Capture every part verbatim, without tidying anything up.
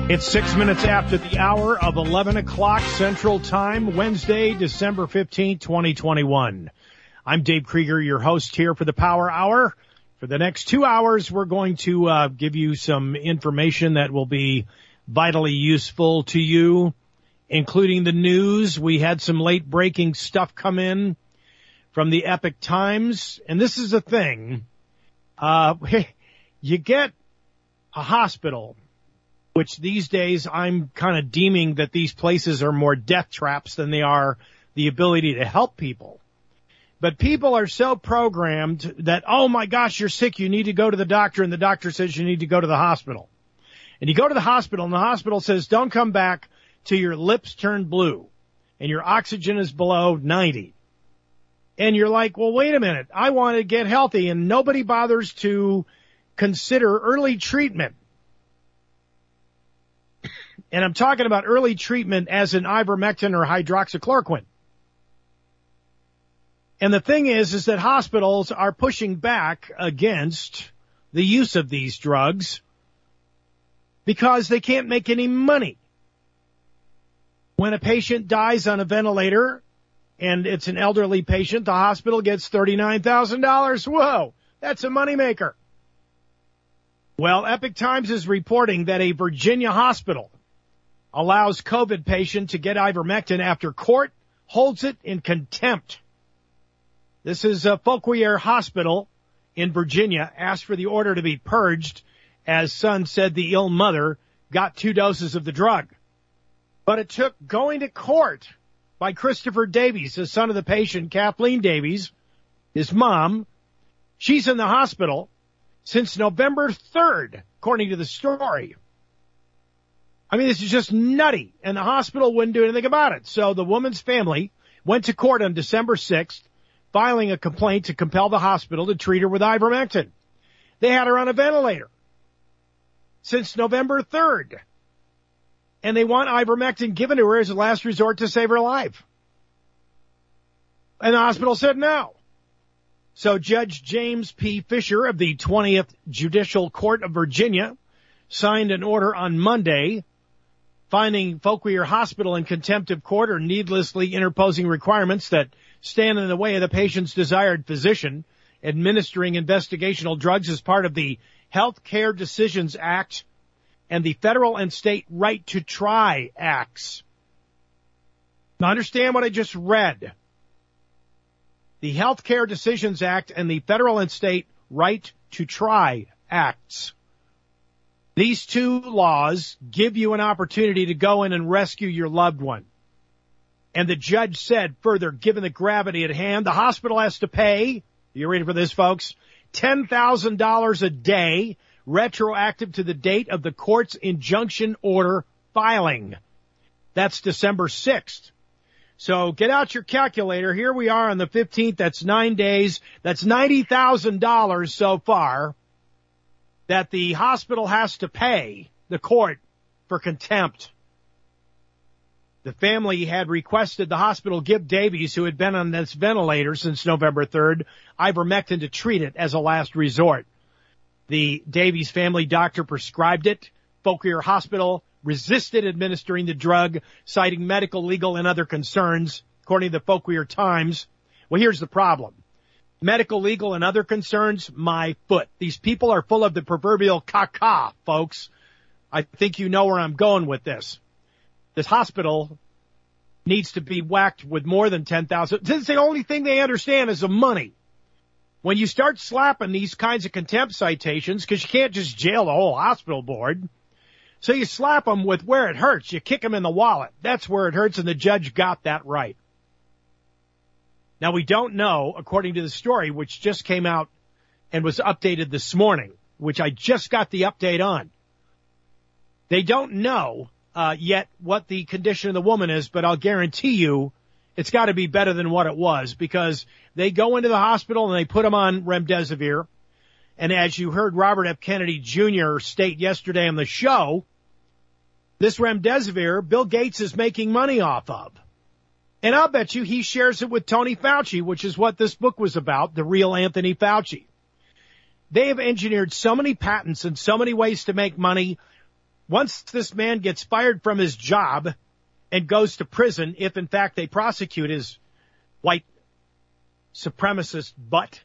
It's six minutes after the hour of eleven o'clock Central Time, Wednesday, December fifteenth, twenty twenty-one. I'm Dave Krieger, your host here for the Power Hour. For the next two hours, we're going to uh, give you some information that will be vitally useful to you, including the news. We had some late-breaking stuff come in from the Epoch Times, and this is the thing. Uh, you get a hospital, which these days I'm kind of deeming that these places are more death traps than they are the ability to help people. But people are so programmed that, oh my gosh, you're sick, you need to go to the doctor, and the doctor says you need to go to the hospital. And you go to the hospital, and the hospital says, don't come back till your lips turn blue and your oxygen is below ninety. And you're like, well, wait a minute, I want to get healthy, and nobody bothers to consider early treatment. And I'm talking about early treatment as in ivermectin or hydroxychloroquine. And the thing is, is that hospitals are pushing back against the use of these drugs because they can't make any money. When a patient dies on a ventilator and it's an elderly patient, the hospital gets thirty-nine thousand dollars. Whoa, that's a moneymaker. Well, Epoch Times is reporting that a Virginia hospital allows COVID patient to get ivermectin after court holds it in contempt. This is a Fauquier Hospital in Virginia asked for the order to be purged as son said the ill mother got two doses of the drug. But it took going to court by Christopher Davies, the son of the patient, Kathleen Davies, his mom. She's in the hospital since November third, according to the story. I mean, this is just nutty, and the hospital wouldn't do anything about it. So the woman's family went to court on December sixth, filing a complaint to compel the hospital to treat her with ivermectin. They had her on a ventilator since November third, and they want ivermectin given to her as a last resort to save her life. And the hospital said no. So Judge James P. Fisher of the twentieth Judicial Court of Virginia signed an order on Monday finding Fauquier Hospital in contempt of court or needlessly interposing requirements that stand in the way of the patient's desired physician administering investigational drugs as part of the Health Care Decisions Act and the Federal and State Right to Try Acts. Now understand what I just read. The Health Care Decisions Act and the Federal and State Right to Try Acts. These two laws give you an opportunity to go in and rescue your loved one. And the judge said further, given the gravity at hand, the hospital has to pay, you ready for this, folks, ten thousand dollars a day, retroactive to the date of the court's injunction order filing. That's December sixth. So get out your calculator. Here we are on the fifteenth. That's nine days. That's ninety thousand dollars so far that the hospital has to pay the court for contempt. The family had requested the hospital give Davies, who had been on this ventilator since November third, ivermectin to treat it as a last resort. The Davies family doctor prescribed it. Fauquier Hospital resisted administering the drug, citing medical, legal, and other concerns, according to the Fauquier Times. Well, here's the problem. Medical, legal, and other concerns, my foot. These people are full of the proverbial caca, folks. I think you know where I'm going with this. This hospital needs to be whacked with more than ten thousand dollars. This is the only thing they understand is the money. When you start slapping these kinds of contempt citations, because you can't just jail the whole hospital board, so you slap them with where it hurts. You kick them in the wallet. That's where it hurts, and the judge got that right. Now, we don't know, according to the story, which just came out and was updated this morning, which I just got the update on. They don't know uh, yet what the condition of the woman is, but I'll guarantee you it's got to be better than what it was, because they go into the hospital and they put them on remdesivir. And as you heard Robert F. Kennedy Junior state yesterday on the show, this remdesivir, Bill Gates is making money off of. And I'll bet you he shares it with Tony Fauci, which is what this book was about, The Real Anthony Fauci. They have engineered so many patents and so many ways to make money Once this man gets fired from his job and goes to prison, if in fact they prosecute his white supremacist butt,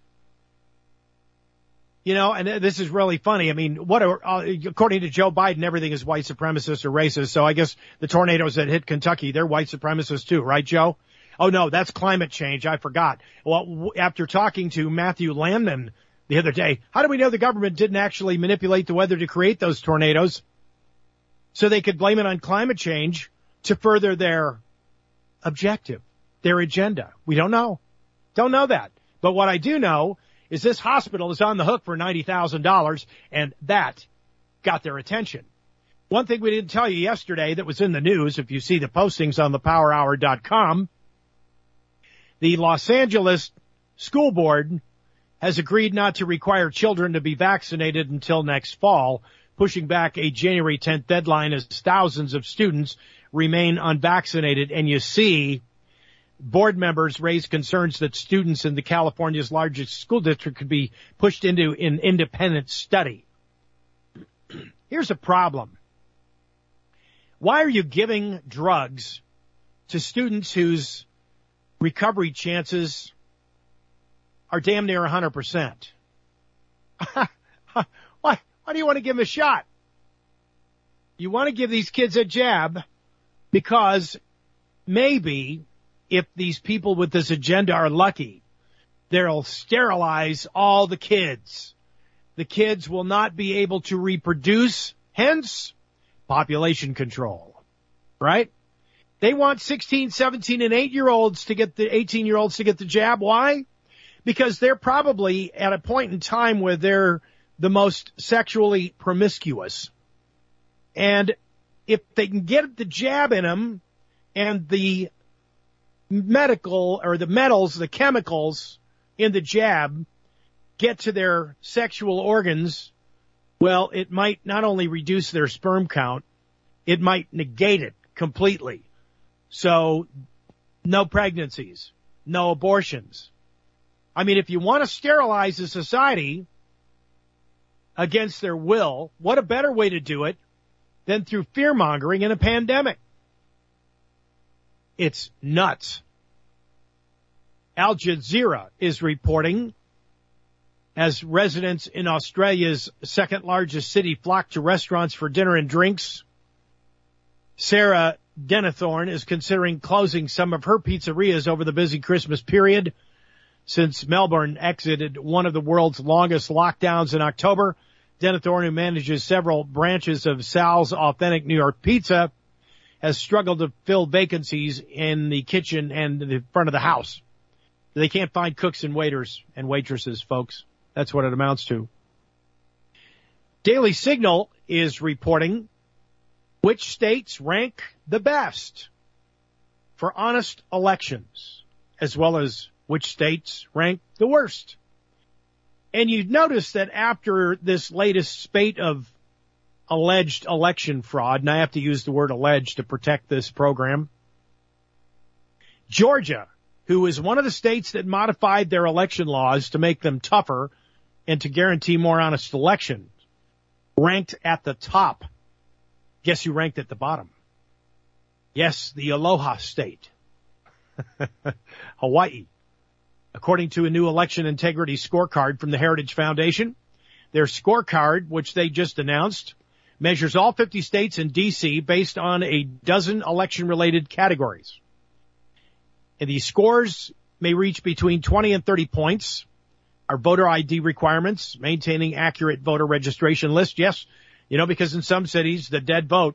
you know, and this is really funny. I mean, what are, uh, according to Joe Biden, everything is white supremacist or racist. So I guess the tornadoes that hit Kentucky, they're white supremacists too, right, Joe? Oh no, that's climate change. I forgot. Well, w- after talking to Matthew Landman the other day, how do we know the government didn't actually manipulate the weather to create those tornadoes so they could blame it on climate change to further their objective, their agenda? We don't know. Don't know that. But what I do know is this hospital is on the hook for ninety thousand dollars, and that got their attention. One thing we didn't tell you yesterday that was in the news, if you see the postings on the power hour dot com, the Los Angeles School Board has agreed not to require children to be vaccinated until next fall, pushing back a January tenth deadline as thousands of students remain unvaccinated. And you see, board members raise concerns that students in the California's largest school district could be pushed into an independent study. Here's a problem. Why are you giving drugs to students whose recovery chances are damn near one hundred percent? Why, why do you want to give them a shot? You want to give these kids a jab because maybe if these people with this agenda are lucky, they'll sterilize all the kids. The kids will not be able to reproduce, hence population control, right? They want sixteen, seventeen, and eight-year-olds to get the eighteen-year-olds to get the jab. Why? Because they're probably at a point in time where they're the most sexually promiscuous. And if they can get the jab in them and the medical or the metals, the chemicals in the jab get to their sexual organs, well, it might not only reduce their sperm count, it might negate it completely. So no pregnancies, no abortions. I mean, if you want to sterilize a society against their will, what a better way to do it than through fear-mongering in a pandemic? It's nuts. Al Jazeera is reporting as residents in Australia's second largest city flock to restaurants for dinner and drinks. Sarah Denethorn is considering closing some of her pizzerias over the busy Christmas period. Since Melbourne exited one of the world's longest lockdowns in October, Denethorn, who manages several branches of Sal's Authentic New York Pizza, has struggled to fill vacancies in the kitchen and the front of the house. They can't find cooks and waiters and waitresses, folks. That's what it amounts to. Daily Signal is reporting which states rank the best for honest elections, as well as which states rank the worst. And you notice that after this latest spate of alleged election fraud, and I have to use the word alleged to protect this program, Georgia, who is one of the states that modified their election laws to make them tougher and to guarantee more honest elections, ranked at the top. Guess who ranked at the bottom? Yes, the Aloha State, Hawaii. According to a new election integrity scorecard from the Heritage Foundation, their scorecard, which they just announced, measures all fifty states and D C based on a dozen election-related categories. And these scores may reach between twenty and thirty points. Our voter I D requirements, maintaining accurate voter registration list. Yes, you know, because in some cities, the dead vote.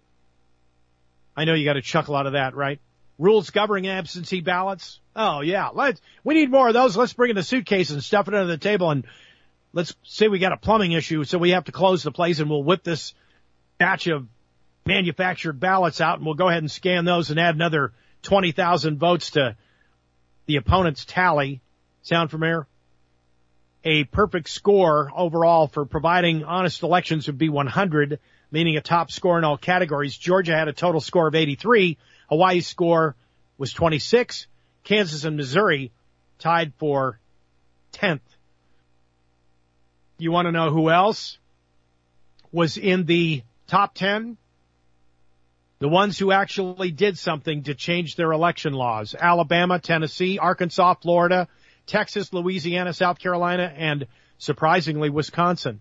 I know you got a chuckle out of that, right? Rules governing absentee ballots. Oh, yeah. Let's, we need more of those. Let's bring in the suitcase and stuff it under the table. And let's say we got a plumbing issue, so we have to close the place, and we'll whip this batch of manufactured ballots out, and we'll go ahead and scan those and add another twenty thousand votes to the opponent's tally. Sound familiar? A perfect score overall for providing honest elections would be one hundred, meaning a top score in all categories. Georgia had a total score of eighty-three. Hawaii's score was twenty-six. Kansas and Missouri tied for tenth. You want to know who else was in the top ten? The ones who actually did something to change their election laws: Alabama, Tennessee, Arkansas, Florida, Texas, Louisiana, South Carolina, and surprisingly, Wisconsin.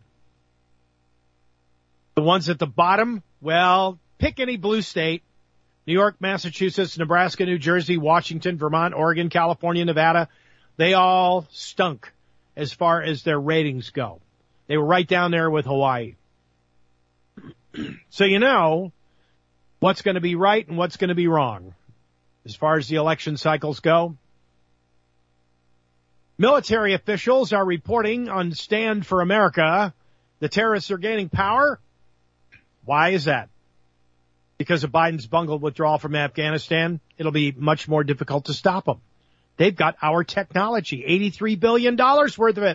The ones at the bottom, well, pick any blue state: New York, Massachusetts, Nebraska, New Jersey, Washington, Vermont, Oregon, California, Nevada. They all stunk as far as their ratings go. They were right down there with Hawaii. So you know what's going to be right and what's going to be wrong as far as the election cycles go. Military officials are reporting on Stand for America the terrorists are gaining power. Why is that? Because of Biden's bungled withdrawal from Afghanistan, it'll be much more difficult to stop them. They've got our technology, eighty-three billion dollars worth of it.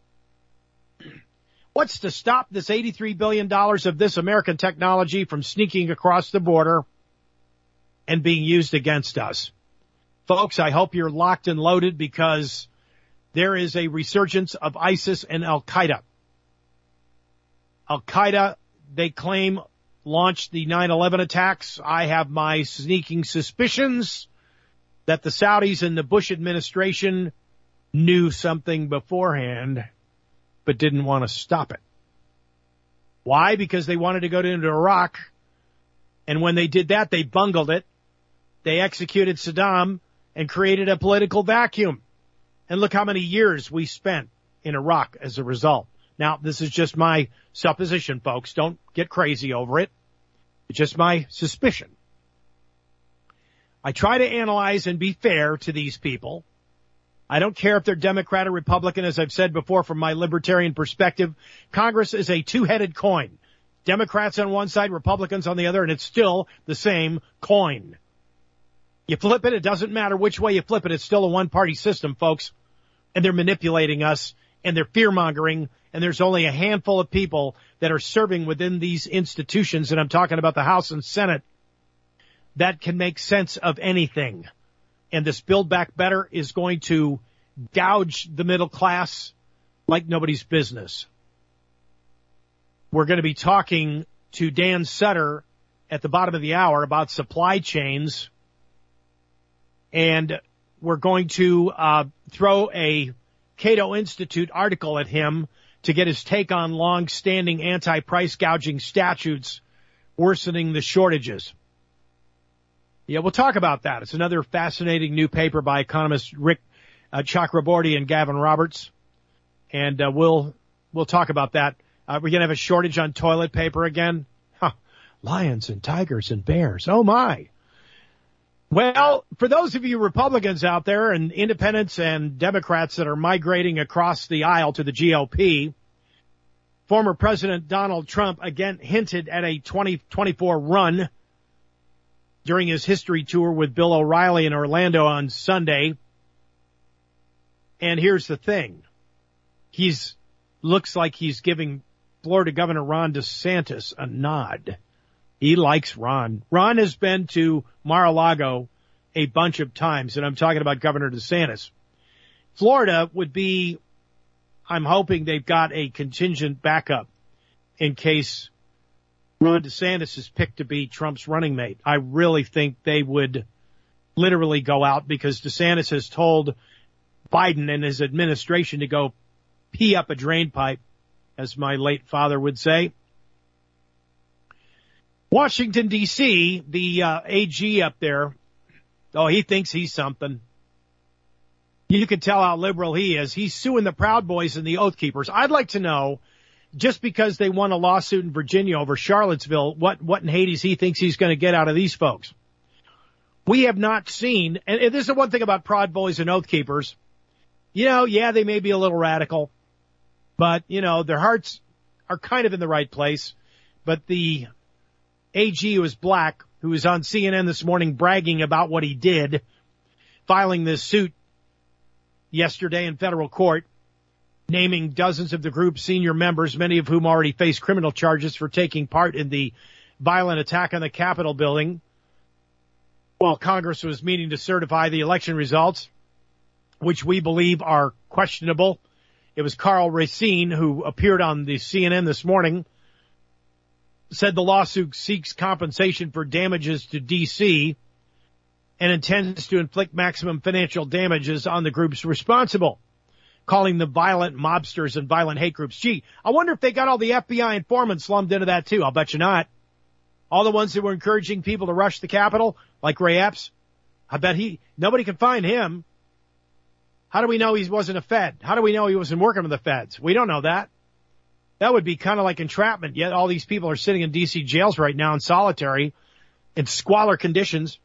What's to stop this eighty-three billion dollars of this American technology from sneaking across the border and being used against us? Folks, I hope you're locked and loaded, because there is a resurgence of ISIS and Al-Qaeda. Al-Qaeda, they claim, launched the nine eleven attacks. I have my sneaking suspicions that the Saudis and the Bush administration knew something beforehand, but didn't want to stop it. Why? Because they wanted to go into Iraq, and when they did that, they bungled it. They executed Saddam and created a political vacuum. And look how many years we spent in Iraq as a result. Now, this is just my supposition, folks. Don't get crazy over it. It's just my suspicion. I try to analyze and be fair to these people. I don't care if they're Democrat or Republican. As I've said before, from my libertarian perspective, Congress is a two-headed coin. Democrats on one side, Republicans on the other, and it's still the same coin. You flip it, it doesn't matter which way you flip it. It's still a one-party system, folks. And they're manipulating us, and they're fear-mongering, and there's only a handful of people that are serving within these institutions, and I'm talking about the House and Senate, that can make sense of anything. And this Build Back Better is going to gouge the middle class like nobody's business. We're going to be talking to Dan Sutter at the bottom of the hour about supply chains, and we're going to uh, throw a Cato Institute article at him to get his take on long-standing anti-price gouging statutes worsening the shortages. Yeah, we'll talk about that. It's another fascinating new paper by economists Rick uh, Chakraborty and Gavin Roberts, and uh, we'll we'll talk about that. Uh, we're going to have a shortage on toilet paper again. Huh. Lions and tigers and bears. Oh, my. Well, for those of you Republicans out there and independents and Democrats that are migrating across the aisle to the G O P, former President Donald Trump again hinted at a twenty twenty-four run during his history tour with Bill O'Reilly in Orlando on Sunday. And here's the thing. He's looks like he's giving Florida Governor Ron DeSantis a nod. He likes Ron. Ron has been to Mar-a-Lago a bunch of times, and I'm talking about Governor DeSantis. Florida would be, I'm hoping they've got a contingent backup in case Ron DeSantis is picked to be Trump's running mate. I really think they would literally go out, because DeSantis has told Biden and his administration to go pee up a drain pipe, as my late father would say. Washington, D C, the uh, A G up there, oh, he thinks he's something. You can tell how liberal he is. He's suing the Proud Boys and the Oath Keepers. I'd like to know, just because they won a lawsuit in Virginia over Charlottesville, what, what in Hades he thinks he's going to get out of these folks. We have not seen, and, and this is the one thing about Proud Boys and Oath Keepers. You know, yeah, they may be a little radical, but, you know, their hearts are kind of in the right place. But the A G, who is black, who was on C N N this morning bragging about what he did, filing this suit yesterday in federal court, naming dozens of the group's senior members, many of whom already face criminal charges for taking part in the violent attack on the Capitol building while Congress was meeting to certify the election results, which we believe are questionable. It was Carl Racine who appeared on the C N N this morning said the lawsuit seeks compensation for damages to D C and intends to inflict maximum financial damages on the groups responsible, calling them violent mobsters and violent hate groups. Gee, I wonder if they got all the F B I informants lumped into that too. I'll bet you not. All the ones that were encouraging people to rush the Capitol, like Ray Epps, I bet he, nobody can find him. How do we know he wasn't a Fed? How do we know he wasn't working with the Feds? We don't know that. That would be kind of like entrapment, yet all these people are sitting in D C jails right now in solitary, in squalor conditions.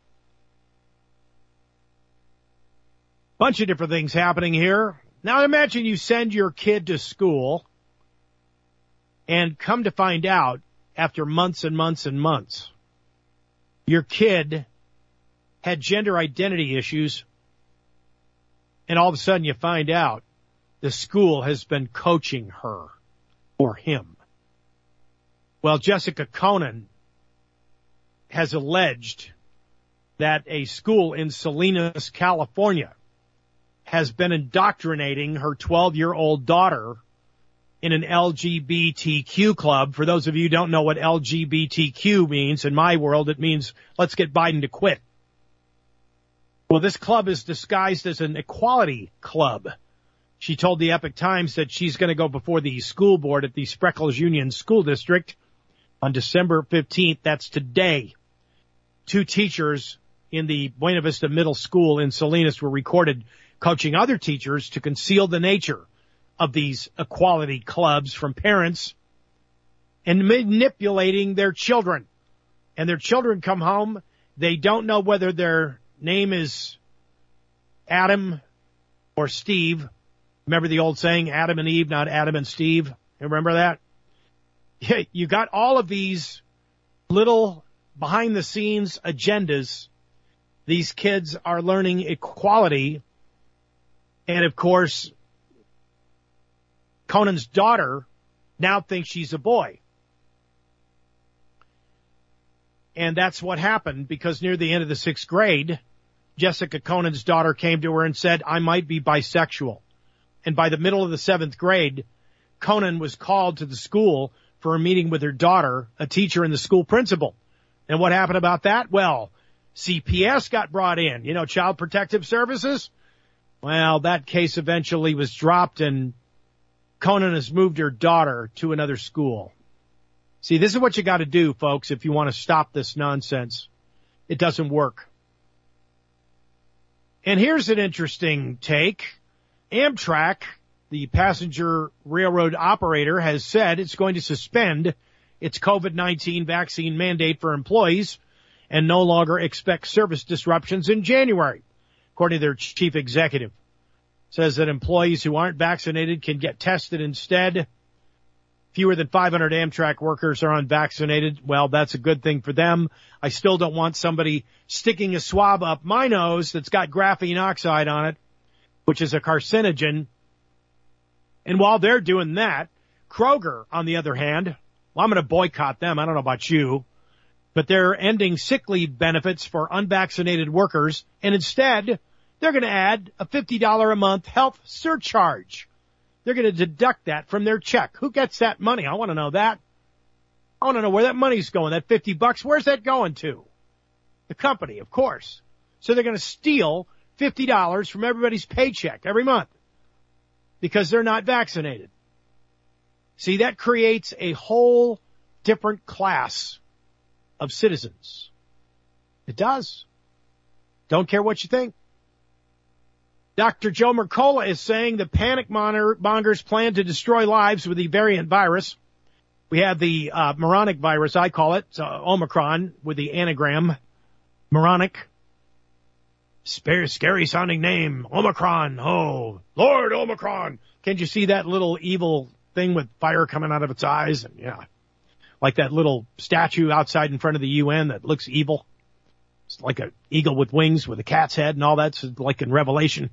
Bunch of different things happening here. Now imagine you send your kid to school and come to find out after months and months and months, your kid had gender identity issues, and all of a sudden you find out the school has been coaching her or him. Well, Jessica Conan has alleged that a school in Salinas, California, has been indoctrinating her twelve-year-old daughter in an L G B T Q club. For those of you who don't know what L G B T Q means, in my world it means let's get Biden to quit. Well, this club is disguised as an equality club. She told the Epoch Times that she's going to go before the school board at the Spreckles Union School District on December fifteenth. That's today. Two teachers in the Buena Vista Middle School in Salinas were recorded coaching other teachers to conceal the nature of these equality clubs from parents and manipulating their children. And their children come home. They don't know whether their name is Adam or Steve. Remember the old saying, Adam and Eve, not Adam and Steve? You remember that? Yeah, you got all of these little behind-the-scenes agendas. These kids are learning equality. And, of course, Conan's daughter now thinks she's a boy. And that's what happened, because near the end of the sixth grade, Jessica Conan's daughter came to her and said, I might be bisexual. And by the middle of the seventh grade, Conan was called to the school for a meeting with her daughter, a teacher, and the school principal. And what happened about that? Well, C P S got brought in, you know, Child Protective Services. Well, that case eventually was dropped, and Conan has moved her daughter to another school. See, this is what you got to do, folks, if you want to stop this nonsense. It doesn't work. And here's an interesting take. Amtrak, the passenger railroad operator, has said it's going to suspend its COVID nineteen vaccine mandate for employees and no longer expect service disruptions in January, according to their chief executive. Says that employees who aren't vaccinated can get tested instead. Fewer than five hundred Amtrak workers are unvaccinated. Well, that's a good thing for them. I still don't want somebody sticking a swab up my nose that's got graphene oxide on it, which is a carcinogen. And while they're doing that, Kroger, on the other hand, well, I'm going to boycott them. I don't know about you, but they're ending sick leave benefits for unvaccinated workers, and instead they're going to add a fifty dollars a month health surcharge. They're going to deduct that from their check. Who gets that money? I want to know that. I want to know where that money's going. That fifty bucks, where's that going to? The company, of course. So they're going to steal fifty dollars from everybody's paycheck every month because they're not vaccinated. See, that creates a whole different class of citizens. It does. Don't care what you think. Doctor Joe Mercola is saying the panic mongers plan to destroy lives with the variant virus. We have the uh, moronic virus, I call it, uh, Omicron, with the anagram, moronic. Scary, scary sounding name, Omicron. Oh, Lord Omicron. Can't you see that little evil thing with fire coming out of its eyes? And yeah, like that little statue outside in front of the U N that looks evil. It's like an eagle with wings with a cat's head and all that's like in Revelation.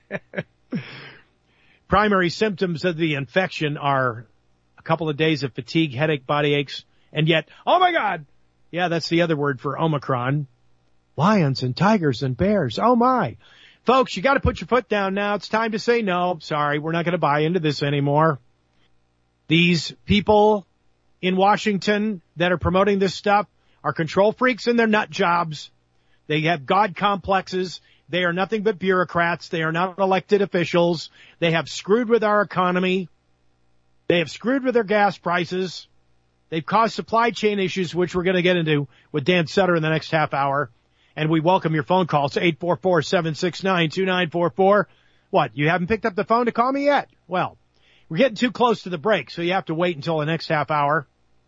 Primary symptoms of the infection are a couple of days of fatigue, headache, body aches, and yet, oh my God, yeah, that's the other word for Omicron. Lions and tigers and bears. Oh my. Folks, you got to put your foot down now. It's time to say no. Sorry, we're not going to buy into this anymore. These people in Washington that are promoting this stuff are control freaks and they're nut jobs. They have God complexes. They are nothing but bureaucrats. They are not elected officials. They have screwed with our economy. They have screwed with their gas prices. They've caused supply chain issues, which we're going to get into with Dan Sutter in the next half hour. And we welcome your phone calls, eight four four, seven six nine, two nine four four. What, you haven't picked up the phone to call me yet? Well, we're getting too close to the break, so you have to wait until the next half hour.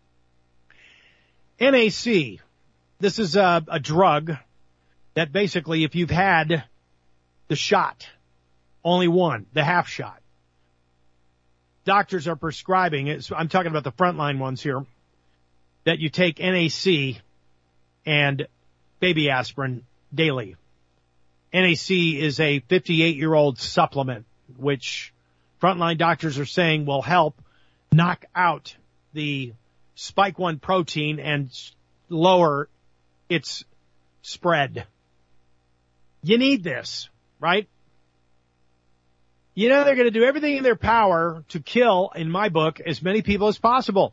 N A C, this is a, a drug that basically if you've had the shot, only one, the half shot, doctors are prescribing it. I'm talking about the frontline ones here, that you take N A C and baby aspirin daily. N A C is a fifty-eight-year-old supplement, which frontline doctors are saying will help knock out the spike one protein and lower its spread. You need this, right? You know they're going to do everything in their power to kill, in my book, as many people as possible.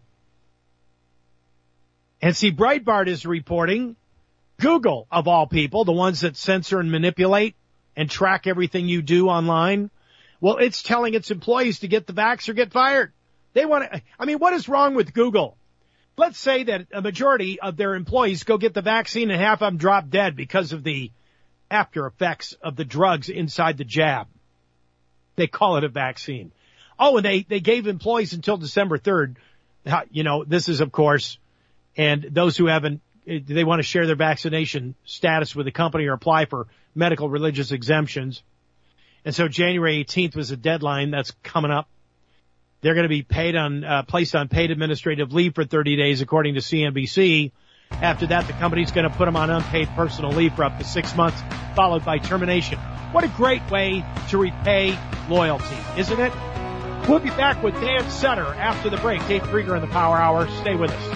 And see, Breitbart is reporting, Google, of all people, the ones that censor and manipulate and track everything you do online, well, it's telling its employees to get the vax or get fired. They want to, I mean, what is wrong with Google? Let's say that a majority of their employees go get the vaccine and half of them drop dead because of the after effects of the drugs inside the jab. They call it a vaccine. Oh, and they, they gave employees until December third. You know, this is, of course, and those who haven't, they want to share their vaccination status with the company or apply for medical religious exemptions. And so January eighteenth was a deadline that's coming up. They're going to be paid on, uh, placed on paid administrative leave for thirty days, according to C N B C. After that, the company's going to put them on unpaid personal leave for up to six months, followed by termination. What a great way to repay loyalty, isn't it? We'll be back with Dan Sutter after the break. Dave Krieger in the Power Hour. Stay with us.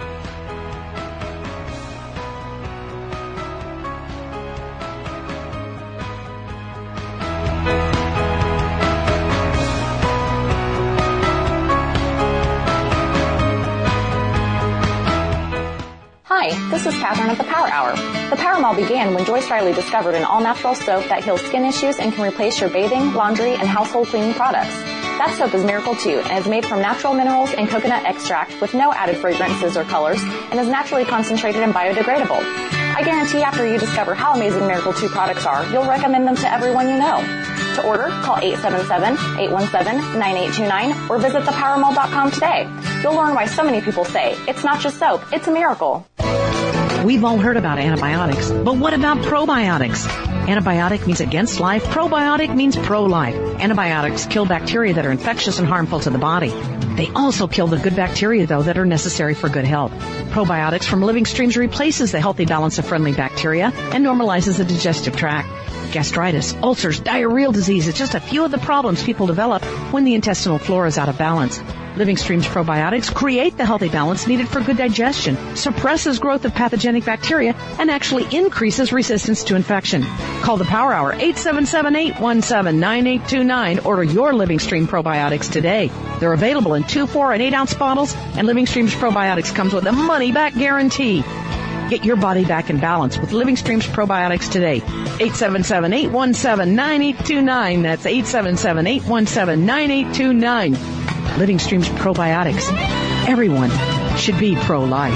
Hi, this is Catherine at the Power Hour. The Power Mall began when Joyce Riley discovered an all-natural soap that heals skin issues and can replace your bathing, laundry, and household cleaning products. That soap is Miracle two and is made from natural minerals and coconut extract with no added fragrances or colors and is naturally concentrated and biodegradable. I guarantee after you discover how amazing Miracle two products are, you'll recommend them to everyone you know. To order, call eight seven seven, eight one seven, nine eight two nine or visit the power mall dot com today. You'll learn why so many people say, it's not just soap, it's a miracle. We've all heard about antibiotics, but what about probiotics? Antibiotic means against life. Probiotic means pro-life. Antibiotics kill bacteria that are infectious and harmful to the body. They also kill the good bacteria, though, that are necessary for good health. Probiotics from Living Streams replaces the healthy balance of friendly bacteria and normalizes the digestive tract. Gastritis, ulcers, diarrheal disease is just a few of the problems people develop when the intestinal flora is out of balance. Living Streams probiotics create the healthy balance needed for good digestion, suppresses growth of pathogenic bacteria, and actually increases resistance to infection. Call the Power Hour, eight seven seven, eight one seven, nine eight two nine. Order your Living Stream probiotics today. They're available in two, four, and eight ounce bottles, and Living Streams probiotics comes with a money-back guarantee. Get your body back in balance with Living Streams probiotics today. eight seven seven, eight one seven, nine eight two nine. That's eight seven seven, eight one seven, nine eight two nine. Living Streams probiotics. Everyone should be pro-life.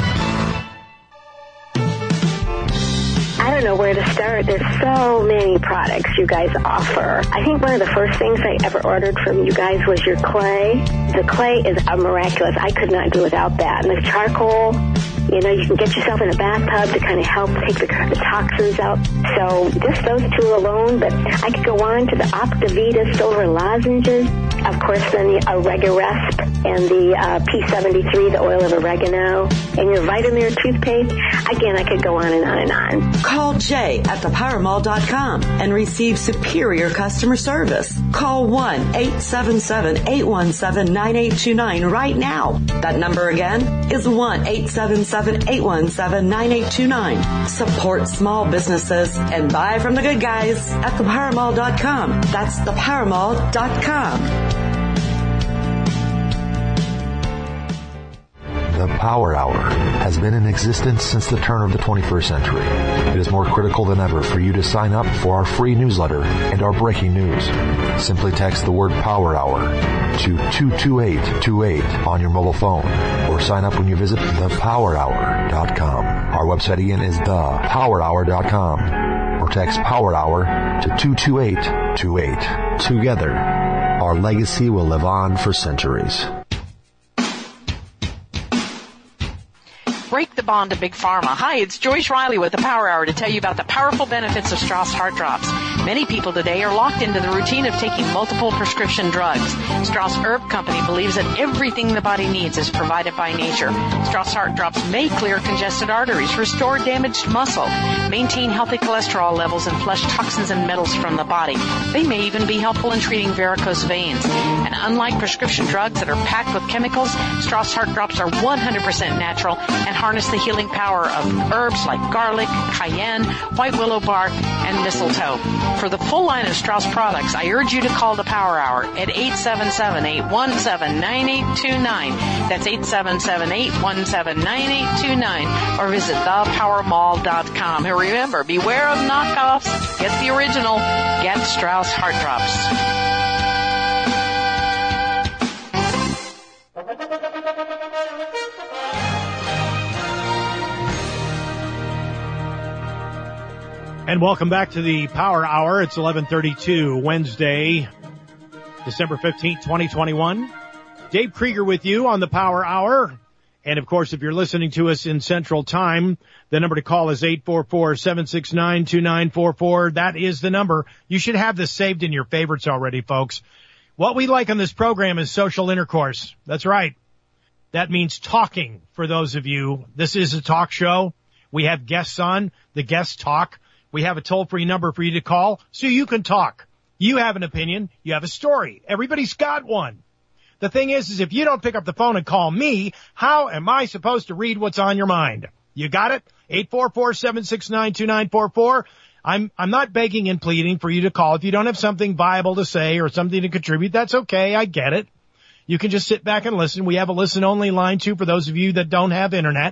I don't know where to start. There's so many products you guys offer. I think one of the first things I ever ordered from you guys was your clay. The clay is a miraculous. I could not do without that. And the charcoal, you know, you can get yourself in a bathtub to kind of help take the, the toxins out. So just those two alone, but I could go on to the Optivita silver lozenges. Of course, then the Oregarest and the uh, P seventy-three, the oil of oregano, and your Vitamir toothpaste. Again, I could go on and on and on. Call Jay at the power mall dot com and receive superior customer service. Call one, eight seven seven, eight one seven, nine eight two nine right now. That number again is one, eight seven seven, eight one seven, nine eight two nine. Support small businesses and buy from the good guys at the power mall dot com. That's the power mall dot com. The The Power Hour has been in existence since the turn of the twenty-first century. It is more critical than ever for you to sign up for our free newsletter and our breaking news. Simply text the word Power Hour to two two eight two eight on your mobile phone or sign up when you visit the power hour dot com. Our website again is the power hour dot com or text Power Hour to two two eight two eight. Together, our legacy will live on for centuries. Break the bond to Big Pharma. Hi, it's Joyce Riley with the Power Hour to tell you about the powerful benefits of Strauss Heart Drops. Many people today are locked into the routine of taking multiple prescription drugs. Strauss Herb Company believes that everything the body needs is provided by nature. Strauss Heart Drops may clear congested arteries, restore damaged muscle, maintain healthy cholesterol levels, and flush toxins and metals from the body. They may even be helpful in treating varicose veins. And unlike prescription drugs that are packed with chemicals, Strauss Heart Drops are one hundred percent natural and harness the healing power of herbs like garlic, cayenne, white willow bark, and mistletoe. For the full line of Strauss products, I urge you to call the Power Hour at eight seven seven, eight one seven, nine eight two nine. That's eight seven seven, eight one seven, nine eight two nine. Or visit the power mall dot com. And remember, beware of knockoffs. Get the original. Get Strauss Heart Drops. And welcome back to the Power Hour. It's eleven thirty-two, Wednesday, December fifteenth, twenty twenty-one. Dave Krieger with you on the Power Hour. And, of course, if you're listening to us in Central Time, the number to call is eight four four, seven six nine, two nine four four. That is the number. You should have this saved in your favorites already, folks. What we like on this program is social intercourse. That's right. That means talking for those of you. This is a talk show. We have guests on. The guests talk. We have a toll-free number for you to call so you can talk. You have an opinion. You have a story. Everybody's got one. The thing is, is if you don't pick up the phone and call me, how am I supposed to read what's on your mind? You got it? eight four four, seven six nine, two nine four four. I'm, I'm not begging and pleading for you to call. If you don't have something viable to say or something to contribute, that's okay. I get it. You can just sit back and listen. We have a listen-only line, too, for those of you that don't have internet.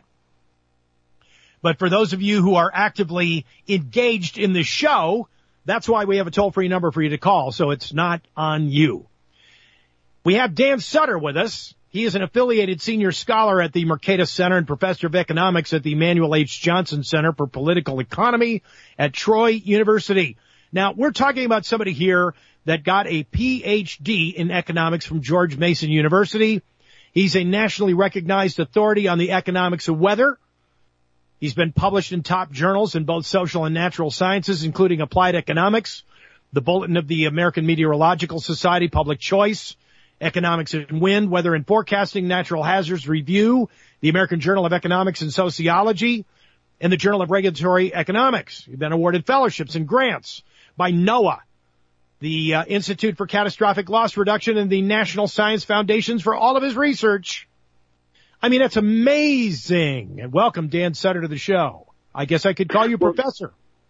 But for those of you who are actively engaged in the show, that's why we have a toll-free number for you to call, so it's not on you. We have Dan Sutter with us. He is an affiliated senior scholar at the Mercatus Center and professor of economics at the Emanuel H. Johnson Center for Political Economy at Troy University. Now, we're talking about somebody here that got a P H D in economics from George Mason University. He's a nationally recognized authority on the economics of weather. He's been published in top journals in both social and natural sciences, including Applied Economics, the Bulletin of the American Meteorological Society, Public Choice, Economics and Wind, Weather and Forecasting, Natural Hazards Review, the American Journal of Economics and Sociology, and the Journal of Regulatory Economics. He's been awarded fellowships and grants by NOAA, the uh, Institute for Catastrophic Loss Reduction, and the National Science Foundations for all of his research. I mean, that's amazing. And welcome, Dan Sutter, to the show. I guess I could call you well, Professor.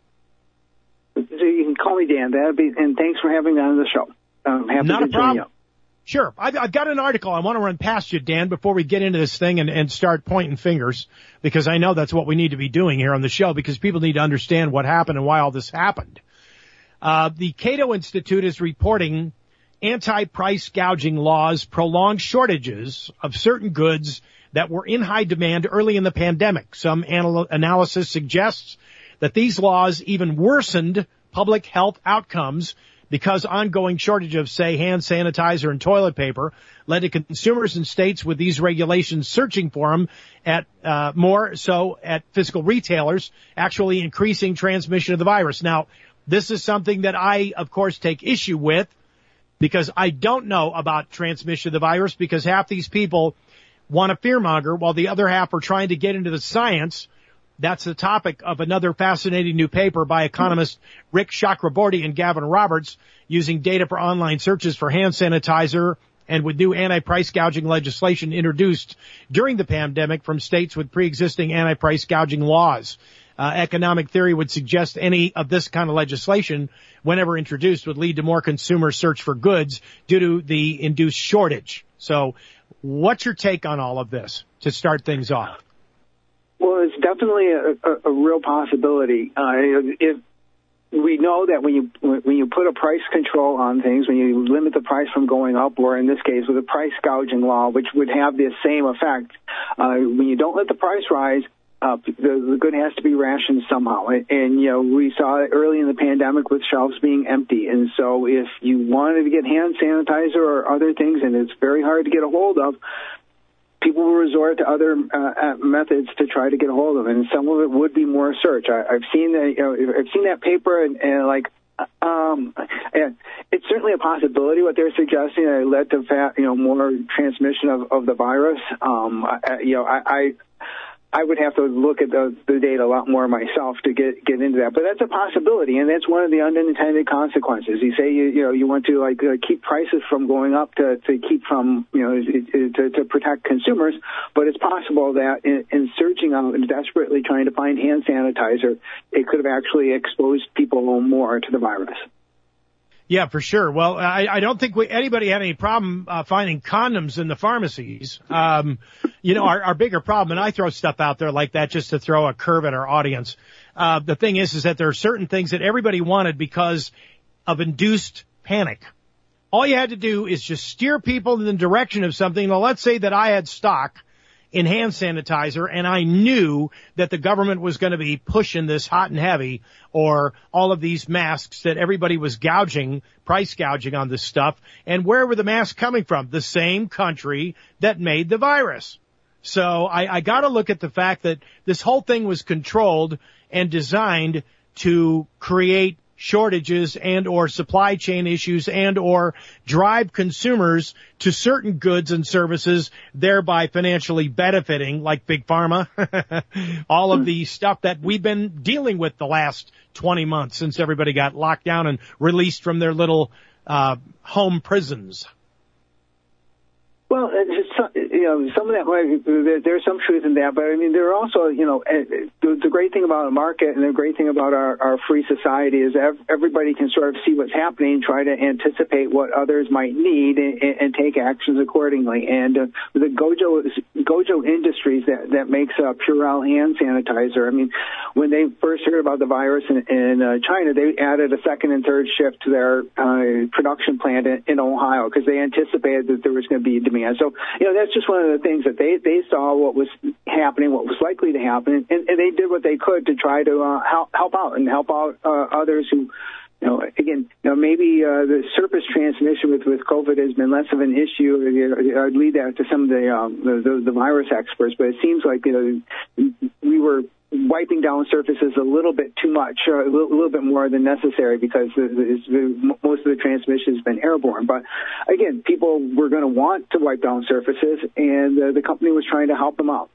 You can call me Dan. That'd be, and thanks for having me on the show. I'm happy Not to a problem. join you. Sure. I've, I've got an article I want to run past you, Dan, before we get into this thing and, and start pointing fingers, because I know that's what we need to be doing here on the show, because people need to understand what happened and why all this happened. Uh, the Cato Institute is reporting anti-price gouging laws prolonged shortages of certain goods that were in high demand early in the pandemic. Some anal- analysis suggests that these laws even worsened public health outcomes because ongoing shortage of, say, hand sanitizer and toilet paper led to consumers in states with these regulations searching for them at uh, more so at physical retailers, actually increasing transmission of the virus. Now, this is something that I, of course, take issue with because I don't know about transmission of the virus, because half these people want to fearmonger while the other half are trying to get into the science. That's the topic of another fascinating new paper by economists Rick Chakraborty and Gavin Roberts, using data for online searches for hand sanitizer and with new anti-price gouging legislation introduced during the pandemic from states with pre-existing anti-price gouging laws. Uh, economic theory would suggest any of this kind of legislation, whenever introduced, would lead to more consumer search for goods due to the induced shortage. So What's your take on all of this to start things off? Well, it's definitely a, a, a real possibility. Uh, if we know that when you when you put a price control on things, when you limit the price from going up, or in this case with a price gouging law, which would have the same effect, uh, when you don't let the price rise, uh, the, the good has to be rationed somehow. And, and, you know, we saw it early in the pandemic with shelves being empty. And so if you wanted to get hand sanitizer or other things, and it's very hard to get a hold of, people will resort to other uh, methods to try to get a hold of it, and some of it would be more search. I, I've seen that. You know, I've seen that paper, and, and like, um, and it's certainly a possibility what they're suggesting. It led to fat, you know, more transmission of, of the virus. Um, I, you know, I. I I would have to look at the, the data a lot more myself to get get into that, but that's a possibility, and that's one of the unintended consequences. You say you you know you want to like uh, keep prices from going up to, to keep from you know to, to protect consumers, but it's possible that in, in searching out and desperately trying to find hand sanitizer, it could have actually exposed people more to the virus. Yeah, for sure. Well, I, I don't think we, anybody had any problem uh, finding condoms in the pharmacies. Um, you know, our, our bigger problem, and I throw stuff out there like that just to throw a curve at our audience. Uh, the thing is, is that there are certain things that everybody wanted because of induced panic. All you had to do is just steer people in the direction of something. Now, let's say that I had stock in hand sanitizer, and I knew that the government was going to be pushing this hot and heavy, or all of these masks that everybody was gouging, price gouging on this stuff. And where were the masks coming from? The same country that made the virus. So I, I got to look at the fact that this whole thing was controlled and designed to create shortages and or supply chain issues and or drive consumers to certain goods and services, thereby financially benefiting, like Big Pharma, all of the stuff that we've been dealing with the last twenty months since everybody got locked down and released from their little uh home prisons. Well, it's, you know, some of that, there's some truth in that, but I mean, there are also, you know, the great thing about a market and the great thing about our, our free society is everybody can sort of see what's happening, try to anticipate what others might need, and, and take actions accordingly. And uh, the Gojo Gojo Industries that that makes uh, Purell hand sanitizer, I mean, when they first heard about the virus in, in uh, China, they added a second and third shift to their uh, production plant in, in Ohio because they anticipated that there was going to be demand. So, you know, that's just one of the things that they, they saw what was happening, what was likely to happen, and, and they did what they could to try to uh, help, help out and help out uh, others who, you know, again, you know, maybe uh, the surface transmission with, with COVID has been less of an issue. I'd leave that to some of the, um, the, the, the virus experts, but it seems like, you know, we were wiping down surfaces a little bit too much, uh, a little, little bit more than necessary because the, the, most of the transmission has been airborne. But again, people were going to want to wipe down surfaces, and uh, the company was trying to help them out.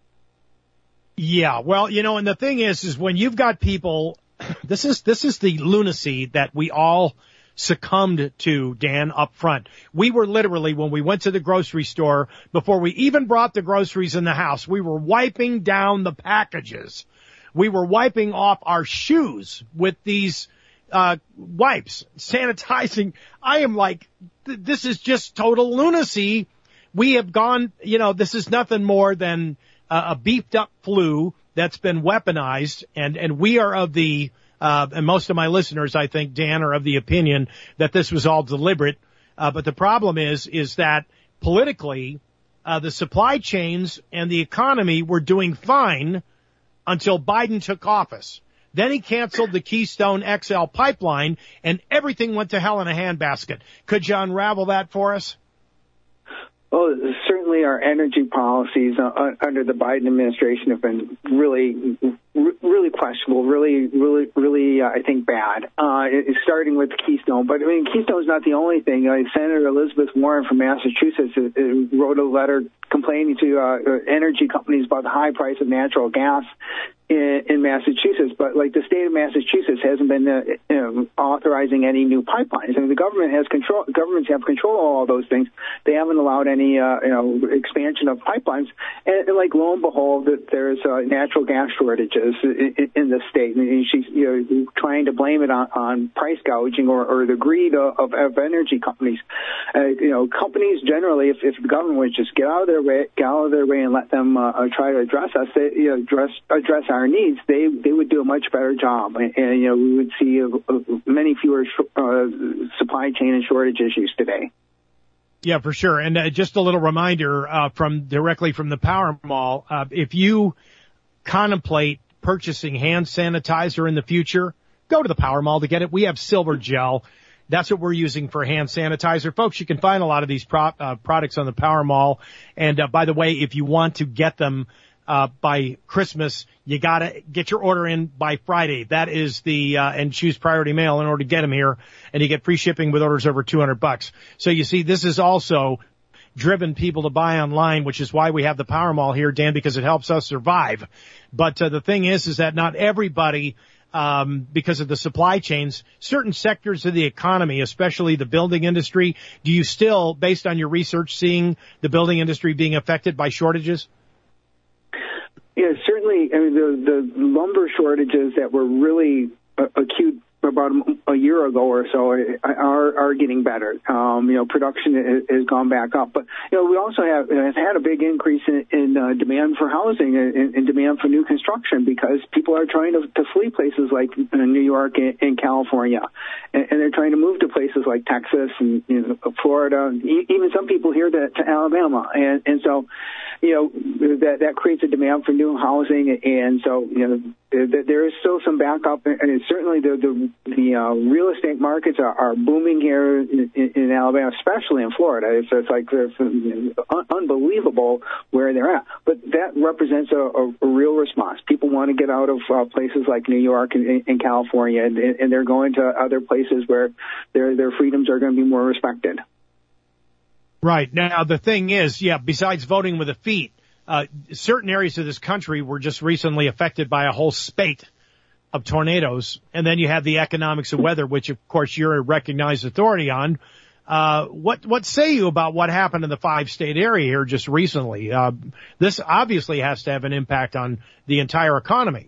Yeah, well, you know, and the thing is, is when you've got people, this is this is the lunacy that we all succumbed to, Dan, up front. We were literally, when we went to the grocery store, before we even brought the groceries in the house, we were wiping down the packages. We were wiping off our shoes with these uh wipes, sanitizing. I am like, th- this is just total lunacy. We have gone, you know, this is nothing more than uh, a beefed up flu that's been weaponized, and, and we are of the Uh, and most of my listeners, I think, Dan, are of the opinion that this was all deliberate. Uh, but the problem is, is that politically, uh, the supply chains and the economy were doing fine until Biden took office. Then he canceled the Keystone X L pipeline, and everything went to hell in a handbasket. Could you unravel that for us? Well, certainly our energy policies uh, under the Biden administration have been really, really questionable, really, really, really, uh, I think, bad, uh, starting with Keystone. But, I mean, Keystone is not the only thing. Uh, Senator Elizabeth Warren from Massachusetts uh, wrote a letter complaining to uh, energy companies about the high price of natural gas in, in Massachusetts, but like the state of Massachusetts hasn't been uh, you know, authorizing any new pipelines. I mean, the government has control. Governments have control of all those things. They haven't allowed any uh, you know expansion of pipelines. And, and like lo and behold, that there's uh, natural gas shortages in, in the state, and she's you know trying to blame it on, on price gouging or, or the greed of, of, of energy companies. Uh, you know, companies generally, if, if the government would just get out of their way, get out of their way, and let them uh, try to address us, they, you know, address address our needs, they they would do a much better job, and, and you know we would see a, a, many fewer sh- uh, supply chain and shortage issues today. Yeah, for sure. And uh, just a little reminder uh, from directly from the Power Mall, uh, if you contemplate purchasing hand sanitizer in the future, go to the Power Mall to get it. We have Silver Gel. That's what we're using for hand sanitizer. Folks, you can find a lot of these pro- uh, products on the Power Mall. And uh, by the way, if you want to get them uh by Christmas, you got to get your order in by Friday. That is the uh and choose priority mail in order to get them here, and you get free shipping with orders over two hundred bucks. So you see, this is also driven people to buy online, which is why we have the Power Mall here, Dan, because it helps us survive. But uh, the thing is is that not everybody, um because of the supply chains, certain sectors of the economy, especially the building industry, do you still, based on your research, seeing the building industry being affected by shortages? Yeah, certainly. I mean, the, the lumber shortages that were really uh, acute about a year ago or so are are getting better. Um, you know, production has gone back up, but you know, we also have have had a big increase in, in uh, demand for housing and, and demand for new construction because people are trying to, to flee places like uh, New York and, and California, and, and they're trying to move to places like Texas and you know, Florida, even some people here to, to Alabama, and and so. You know, that that creates a demand for new housing, and so, you know, there, there is still some backup, and certainly the the, the uh, real estate markets are, are booming here in, in Alabama, especially in Florida. It's, it's like it's un- unbelievable where they're at. But that represents a, a, a real response. People want to get out of uh, places like New York and, and California, and, and they're going to other places where their their freedoms are going to be more respected. Right. Now, the thing is, yeah, besides voting with the feet, uh, certain areas of this country were just recently affected by a whole spate of tornadoes. And then you have the economics of weather, which, of course, you're a recognized authority on. Uh, what, what say you about what happened in the five-state area here just recently? Uh, this obviously has to have an impact on the entire economy.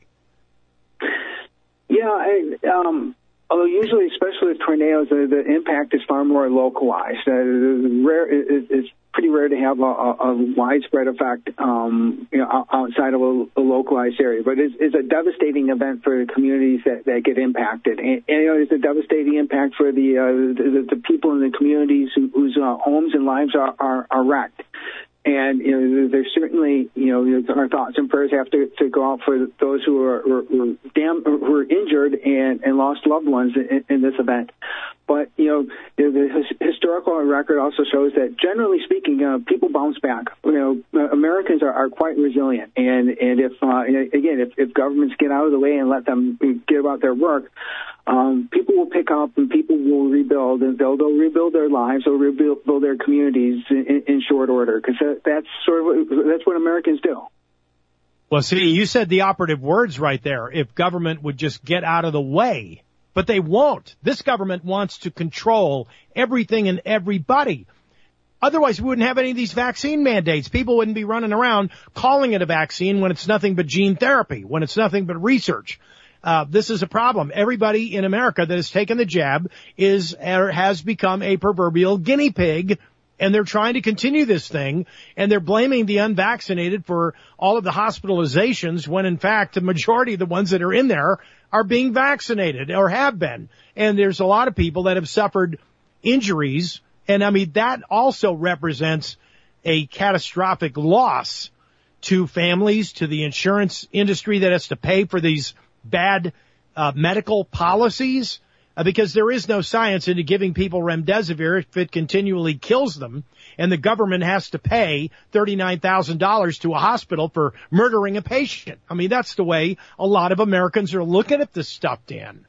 Yeah, I, um, although usually, especially with tornadoes, the, the impact is far more localized. Uh, rare, it, it's pretty rare to have a, a, a widespread effect, um, you know, outside of a, a localized area. But it's, it's a devastating event for the communities that, that get impacted, and, and you know, it's a devastating impact for the uh, the, the people in the communities who, whose uh, homes and lives are, are, are wrecked. And you know, there's certainly, you know, our thoughts and prayers have to, to go out for those who are who are, who are, damn, who are injured and, and lost loved ones in, in this event. But you know, the historical record also shows that, generally speaking, uh, people bounce back. You know, Americans are, are quite resilient, and and if uh, again, if, if governments get out of the way and let them get about their work, um, people will pick up and people will rebuild, and they'll, they'll rebuild their lives, they'll rebuild build their communities in, in short order, because that, that's sort of what, that's what Americans do. Well, see, you said the operative words right there. If government would just get out of the way. But they won't. This government wants to control everything and everybody. Otherwise, we wouldn't have any of these vaccine mandates. People wouldn't be running around calling it a vaccine when it's nothing but gene therapy, when it's nothing but research. Uh, this is a problem. Everybody in America that has taken the jab is or has become a proverbial guinea pig, and they're trying to continue this thing, and they're blaming the unvaccinated for all of the hospitalizations when, in fact, the majority of the ones that are in there are being vaccinated or have been. And there's a lot of people that have suffered injuries. And, I mean, that also represents a catastrophic loss to families, to the insurance industry that has to pay for these bad uh, medical policies. Uh, because there is no science into giving people remdesivir if it continually kills them, and the government has to pay thirty-nine thousand dollars to a hospital for murdering a patient. I mean, that's the way a lot of Americans are looking at this stuff, Dan.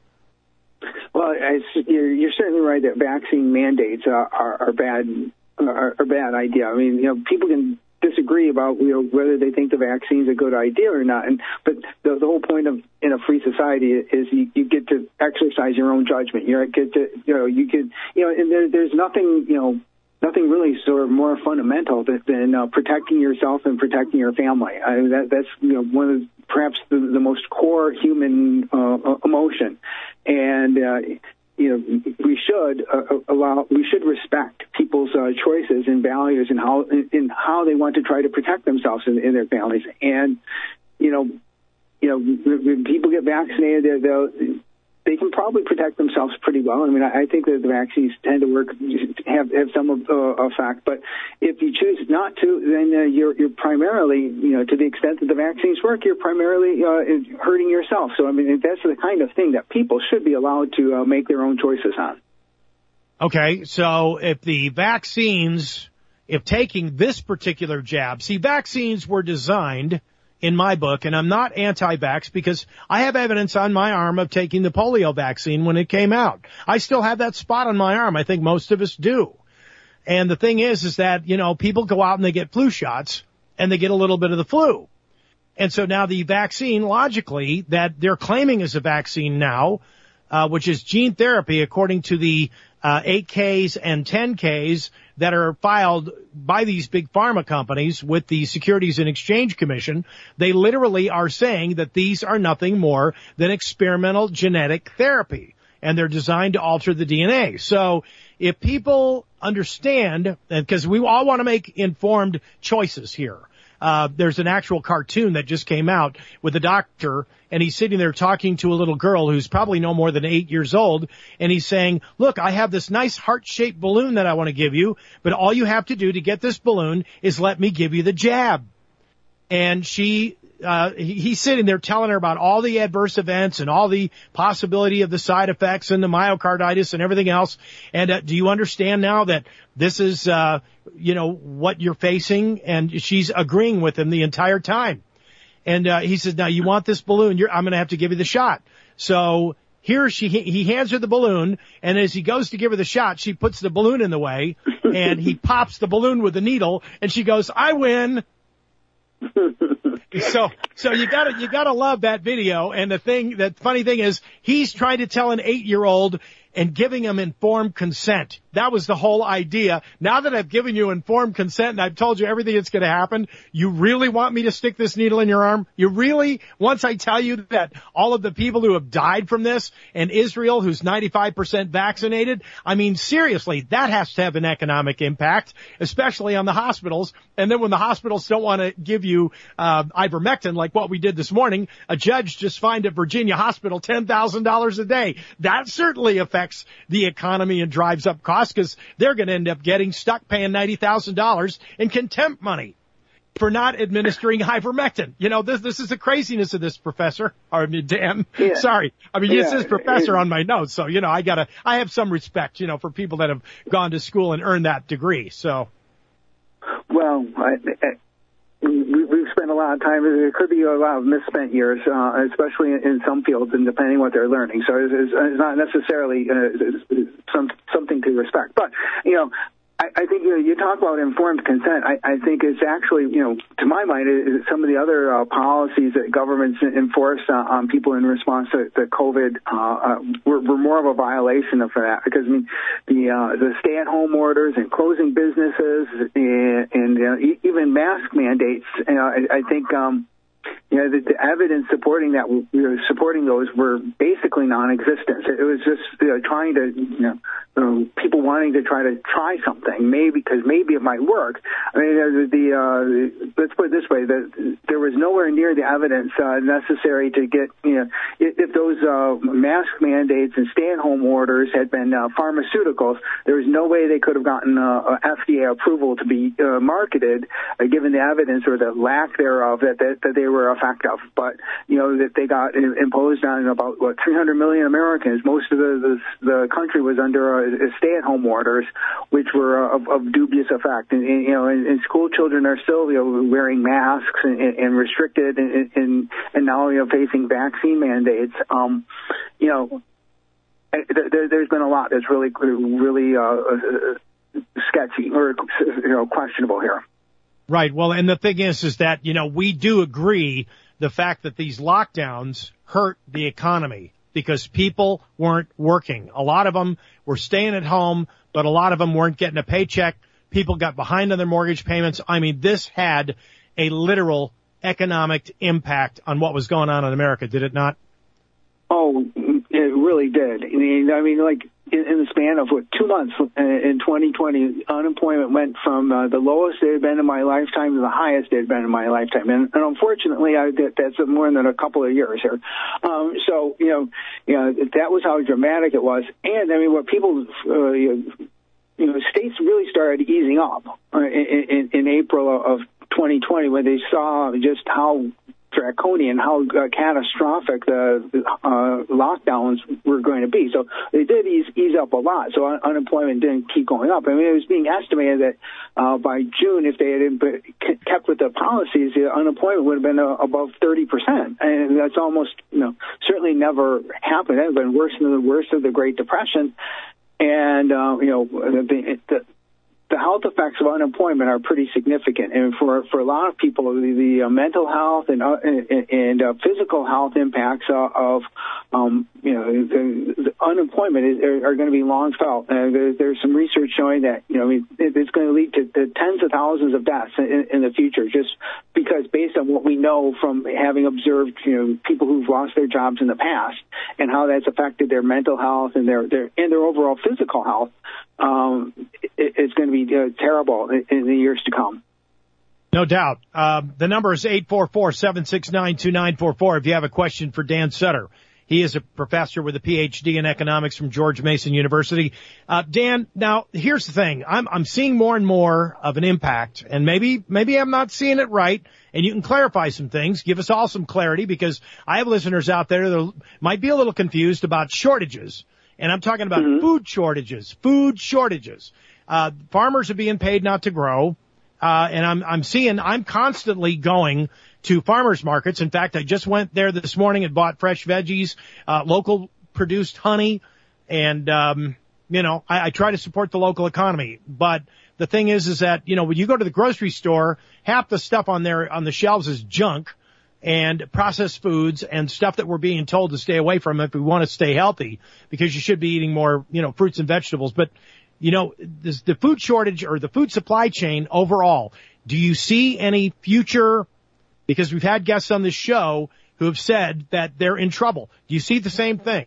Well, I, you're, you're certainly right that vaccine mandates are, are, are bad are a bad idea. I mean, you know, people can disagree about you know whether they think the vaccine's a good idea or not. And but the, the whole point of in a free society is you, you get to exercise your own judgment. You get to you know you could you know and there, there's nothing you know. Nothing really sort of more fundamental than, than uh, protecting yourself and protecting your family. I mean, that, that's you know one of the, perhaps the, the most core human uh, emotion, and uh, you know we should uh, allow we should respect people's uh, choices and values and how in how they want to try to protect themselves and, and their families. And you know, you know when people get vaccinated, they're, they'll they can probably protect themselves pretty well. I mean, I think that the vaccines tend to work, have have some uh, effect. But if you choose not to, then uh, you're you're primarily, you know, to the extent that the vaccines work, you're primarily uh, hurting yourself. So, I mean, that's the kind of thing that people should be allowed to uh, make their own choices on. Okay, so if the vaccines, if taking this particular jab, see, vaccines were designed, in my book, and I'm not anti-vax because I have evidence on my arm of taking the polio vaccine when it came out. I still have that spot on my arm. I think most of us do. And the thing is, is that, you know, people go out and they get flu shots and they get a little bit of the flu. And so now the vaccine, logically, that they're claiming is a vaccine now, uh, which is gene therapy, according to the uh, eight Ks and ten Ks that are filed by these big pharma companies with the Securities and Exchange Commission. They literally are saying that these are nothing more than experimental genetic therapy, and they're designed to alter the D N A. So if people understand, because we all want to make informed choices here, Uh, there's an actual cartoon that just came out with a doctor, and he's sitting there talking to a little girl who's probably no more than eight years old, and he's saying, look, I have this nice heart-shaped balloon that I want to give you, but all you have to do to get this balloon is let me give you the jab. And she, uh, he, he's sitting there telling her about all the adverse events and all the possibility of the side effects and the myocarditis and everything else. And uh, do you understand now that this is, uh, you know, what you're facing? And she's agreeing with him the entire time. And uh, he says, now you want this balloon? You're, I'm going to have to give you the shot. So here she, he hands her the balloon, and as he goes to give her the shot, she puts the balloon in the way, and he pops the balloon with the needle, and she goes, I win. So, so you gotta, you gotta love that video. And the thing, the funny thing is, he's trying to tell an eight-year-old and giving him informed consent. That was the whole idea. Now that I've given you informed consent and I've told you everything that's going to happen, you really want me to stick this needle in your arm? You really, once I tell you that all of the people who have died from this, and Israel, who's ninety-five percent vaccinated, I mean, seriously, that has to have an economic impact, especially on the hospitals. And then when the hospitals don't want to give you uh, ivermectin, like what we did this morning, a judge just fined a Virginia hospital ten thousand dollars a day. That certainly affects the economy and drives up costs, because they're going to end up getting stuck paying ninety thousand dollars in contempt money for not administering ivermectin. You know, this this is the craziness of this, Professor. Or, I mean, Dan, yeah. Sorry. I mean, yeah. It says Professor on my notes, so, you know, I gotta, I have some respect, you know, for people that have gone to school and earned that degree, so. Well, I, I we've spent a lot of time. There could be a lot of misspent years, uh, especially in some fields, and depending what they're learning. So it's, it's not necessarily uh, some, something to respect. But, you know, I, I think, you know, you talk about informed consent. I, I think it's actually, you know, to my mind, it, some of the other uh, policies that governments enforce uh, on people in response to, to COVID uh, uh, were, were more of a violation of that. Because, I mean, the uh, the stay-at-home orders and closing businesses and, and uh, even mask mandates, you know, I, I think, um, you know, the, the evidence supporting that, you know, supporting those were basically non-existent. It was just, you know, trying to, you know, um, people wanting to try to try something, maybe because maybe it might work. I mean, the, the uh, let's put it this way: that there was nowhere near the evidence uh, necessary to get, you know, if, if those uh, mask mandates and stay-at-home orders had been uh, pharmaceuticals, there was no way they could have gotten uh, F D A approval to be uh, marketed, uh, given the evidence or the lack thereof that that, that they were effective. But you know that they got imposed on about what three hundred million Americans. Most of the the, the country was under uh, stay-at-home orders, which were uh, of, of dubious effect. And, and you know, and, and school children are still, you know, wearing masks and, and restricted, and, and and now, you know, facing vaccine mandates. Um, you know, there, there's been a lot that's really really uh, sketchy or, you know, questionable here. Right. Well, and the thing is, is that, you know, we do agree the fact that these lockdowns hurt the economy because people weren't working. A lot of them were staying at home, but a lot of them weren't getting a paycheck. People got behind on their mortgage payments. I mean, this had a literal economic impact on what was going on in America, did it not? Oh, it really did. I mean, I mean like in, in the span of what, two months in twenty twenty, unemployment went from uh, the lowest it had been in my lifetime to the highest it had been in my lifetime. And, and unfortunately, I, that, that's more than a couple of years here. Um, so, you know, you know, that was how dramatic it was. And, I mean, what people, uh, you know, states really started easing up uh, in, in, in April of twenty twenty when they saw just how draconian, how uh, catastrophic the uh, lockdowns were going to be. So they did ease, ease up a lot. So un- unemployment didn't keep going up. I mean, it was being estimated that uh, by June, if they had kept with the policies, the unemployment would have been uh, above thirty percent. And that's almost, you know, certainly never happened. It had been worse than the worst of the Great Depression. And, uh, you know, the, the The health effects of unemployment are pretty significant, and for for a lot of people, the, the uh, mental health and uh, and, and uh, physical health impacts uh, of um, you know the, the unemployment is, are, are going to be long felt. Uh, there, there's some research showing that you know I mean, it's going to lead to, to tens of thousands of deaths in, in the future, just because based on what we know from having observed you know people who've lost their jobs in the past and how that's affected their mental health and their their and their overall physical health. Um, it, it's going to be uh, terrible in, in the years to come. No doubt. Uh, the number is eight four four, seven six nine, two nine four four if you have a question for Dan Sutter. He is a professor with a P H D in economics from George Mason University. Uh, Dan, now here's the thing. I'm, I'm seeing more and more of an impact, and maybe, maybe I'm not seeing it right, and you can clarify some things, give us all some clarity, because I have listeners out there that might be a little confused about shortages. And I'm talking about mm-hmm. food shortages, food shortages. Uh, farmers are being paid not to grow. Uh, and I'm, I'm seeing, I'm constantly going to farmers markets. In fact, I just went there this morning and bought fresh veggies, uh, local produced honey. And, um, you know, I, I try to support the local economy. But the thing is, is that, you know, when you go to the grocery store, half the stuff on there on the shelves is junk and processed foods and stuff that we're being told to stay away from if we want to stay healthy, because you should be eating more, you know, fruits and vegetables. But, you know, this, the food shortage or the food supply chain overall, do you see any future, because we've had guests on this show who have said that they're in trouble. Do you see the same thing?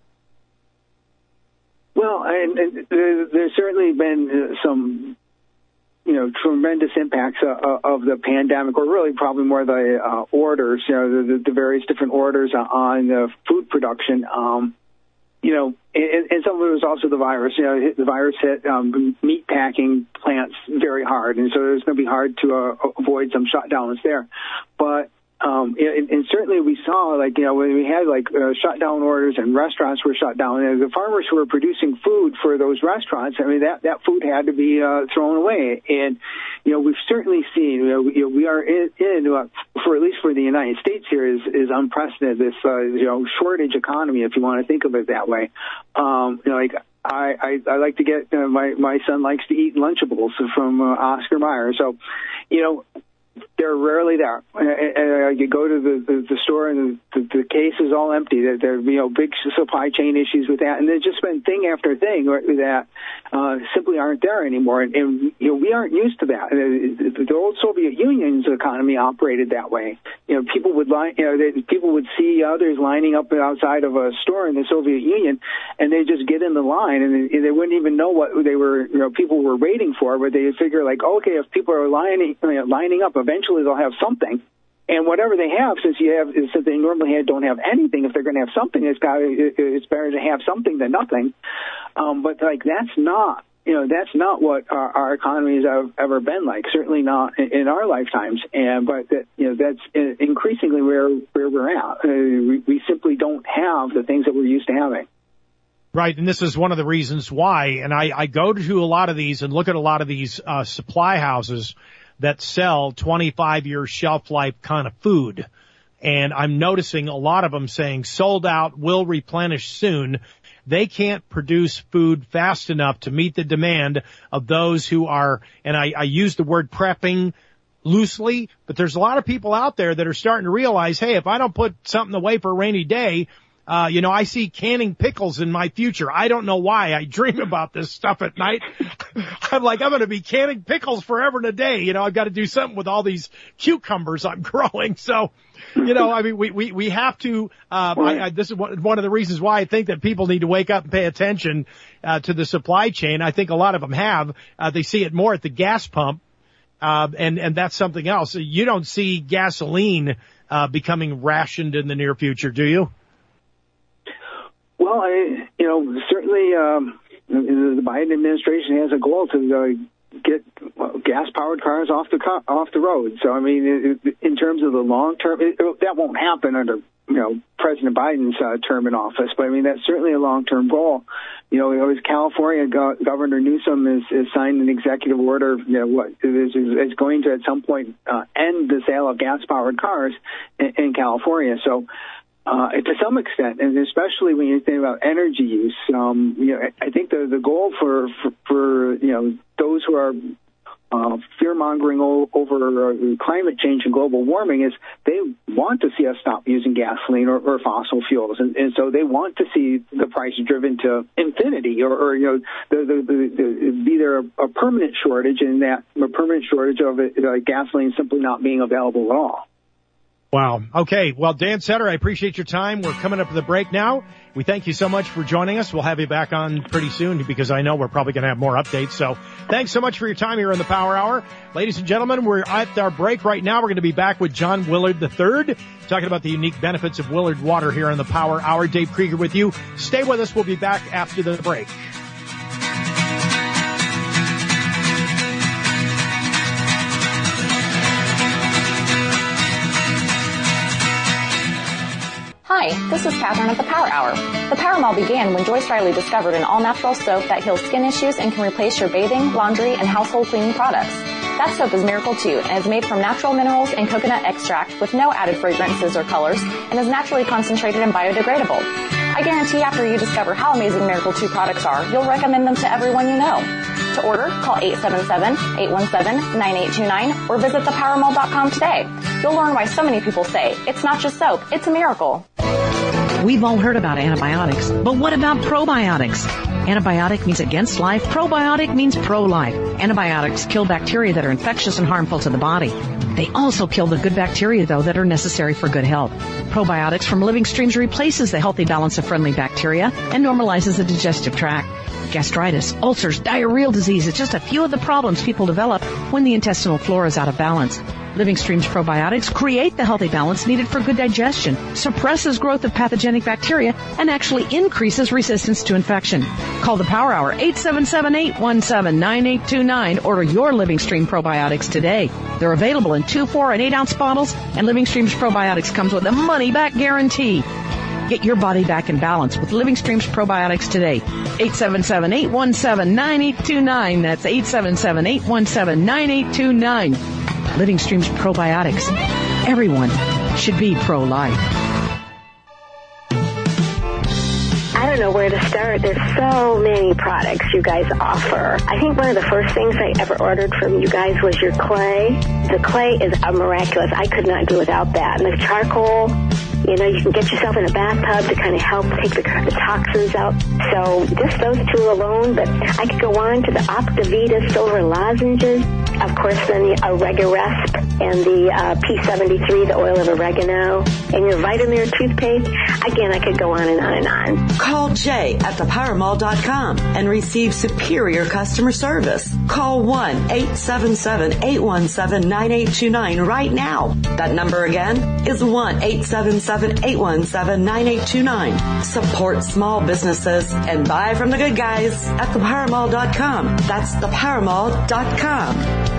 Well, and, and there's certainly been some you know, tremendous impacts uh, of the pandemic, or really probably more the uh, orders, you know, the, the various different orders on the food production. Um, you know, and, and some of it was also the virus. You know, the virus hit um, meat packing plants very hard, and so it's going to be hard to uh, avoid some shutdowns there. But Um, and, and certainly we saw, like, you know, when we had, like, uh, shutdown orders and restaurants were shut down, and the farmers who were producing food for those restaurants, I mean, that, that food had to be uh, thrown away. And, you know, we've certainly seen, you know, we, you know, we are in, in uh, for at least for the United States here, is, is unprecedented, this, uh, you know, shortage economy, if you want to think of it that way. Um, you know, like, I, I, I like to get, uh, my, my son likes to eat Lunchables from uh, Oscar Mayer. So, you know, they're rarely there. And you go to the, the, the store and the, the, the case is all empty. There, there, you know, big supply chain issues with that, and there's just been thing after thing that uh, simply aren't there anymore. And, and you know, we aren't used to that. The, the old Soviet Union's economy operated that way. You know, people would line, you know, they, people would see others lining up outside of a store in the Soviet Union, and they just get in the line, and they, they wouldn't even know what they were, you know, people were waiting for. But they figure, like, okay, if people are lining, you know, lining up, eventually they'll have something, and whatever they have, since you have, since they normally don't have anything, if they're going to have something, it's got, it's better to have something than nothing. Um, but like that's not, you know, that's not what our, our economy has ever been like. Certainly not in, in our lifetimes. And but that, you know, that's increasingly where where we're at. Uh, we, we simply don't have the things that we're used to having. Right, and this is one of the reasons why. And I, I go to a lot of these and look at a lot of these uh, supply houses that sell twenty-five year shelf life kind of food. And I'm noticing a lot of them saying sold out, will replenish soon. They can't produce food fast enough to meet the demand of those who are, and I, I use the word prepping loosely, but there's a lot of people out there that are starting to realize, hey, if I don't put something away for a rainy day, uh, you know, I see canning pickles in my future. I don't know why. I dream about this stuff at night. I'm like, I'm going to be canning pickles forever and a day. You know, I've got to do something with all these cucumbers I'm growing. So, you know, I mean, we, we, we have to, uh, I, I, this is one of the reasons why I think that people need to wake up and pay attention, uh, to the supply chain. I think a lot of them have, uh, they see it more at the gas pump, uh, and, and that's something else. You don't see gasoline, uh, becoming rationed in the near future, do you? Well, I, you know, certainly, um, the Biden administration has a goal to, uh, get well, gas-powered cars off the car, off the road. So, I mean, it, in terms of the long term, it, it, that won't happen under, you know, President Biden's uh, term in office. But I mean, that's certainly a long-term goal. You know, it was California Go- Governor Newsom has, has signed an executive order. You know, what is, is going to at some point uh, end the sale of gas-powered cars in, in California. So. Uh, to some extent, and especially when you think about energy use, um, you know, I think the the goal for for, for you know those who are uh, fear mongering o- over uh, climate change and global warming is they want to see us stop using gasoline or, or fossil fuels, and, and so they want to see the price driven to infinity, or, or you know, the, the, the, the, be there a, a permanent shortage, and that a permanent shortage of it, uh, gasoline simply not being available at all. Wow. Okay. Well, Dan Setter, I appreciate your time. We're coming up to the break now. We thank you so much for joining us. We'll have you back on pretty soon because I know we're probably going to have more updates. So thanks so much for your time here on the Power Hour. Ladies and gentlemen, we're at our break right now. We're going to be back with John Willard the third, talking about the unique benefits of Willard Water here on the Power Hour. Dave Krieger with you. Stay with us. We'll be back after the break. Hi, this is Catherine at the Power Hour. The Power Mall began when Joyce Riley discovered an all-natural soap that heals skin issues and can replace your bathing, laundry, and household cleaning products. That soap is Miracle two and is made from natural minerals and coconut extract with no added fragrances or colors and is naturally concentrated and biodegradable. I guarantee after you discover how amazing Miracle two products are, you'll recommend them to everyone you know. To order, call eight seven seven, eight one seven, nine eight two nine or visit the power mall dot com today. You'll learn why so many people say, it's not just soap, it's a miracle. We've all heard about antibiotics, but what about probiotics? Antibiotic means against life. Probiotic means pro-life. Antibiotics kill bacteria that are infectious and harmful to the body. They also kill the good bacteria, though, that are necessary for good health. Probiotics from Living Streams replaces the healthy balance of friendly bacteria and normalizes the digestive tract. Gastritis, ulcers, diarrheal disease is just a few of the problems people develop when the intestinal flora is out of balance. Living Streams probiotics create the healthy balance needed for good digestion, suppresses growth of pathogenic bacteria, and actually increases resistance to infection. Call the Power Hour, eight seven seven, eight one seven, nine eight two nine. Order your Living Stream probiotics today. They're available in two, four, and eight ounce bottles, and Living Streams probiotics comes with a money-back guarantee. Get your body back in balance with Living Streams probiotics today. eight seven seven, eight one seven, nine eight two nine. That's eight seven seven, eight one seven, nine eight two nine. Living Streams probiotics. Everyone should be pro-life. I don't know where to start. There's so many products you guys offer. I think one of the first things I ever ordered from you guys was your clay. The clay is a miraculous. I could not do without that. And the charcoal, you know, you can get yourself in a bathtub to kind of help take the, the toxins out. So just those two alone, but I could go on to the Optivita silver lozenges. Of course, then the Oregarest and the uh, P seventy-three, the oil of oregano, and your Vitamir toothpaste. Again, I could go on and on and on. Call Jay at the power mall dot com and receive superior customer service. Call one, eight seven seven, eight one seven, nine eight two nine right now. That number again is one, eight seven seven, eight one seven, nine eight two nine. Support small businesses and buy from the good guys at the power mall dot com. That's the power mall dot com.